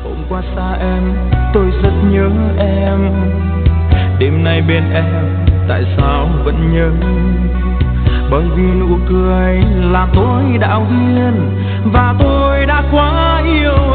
Hôm qua xa em, tôi rất nhớ em. Đêm nay bên em, tại sao vẫn nhớ? Bởi vì nụ cười làm tôi đạo điên và tôi đã quá yêu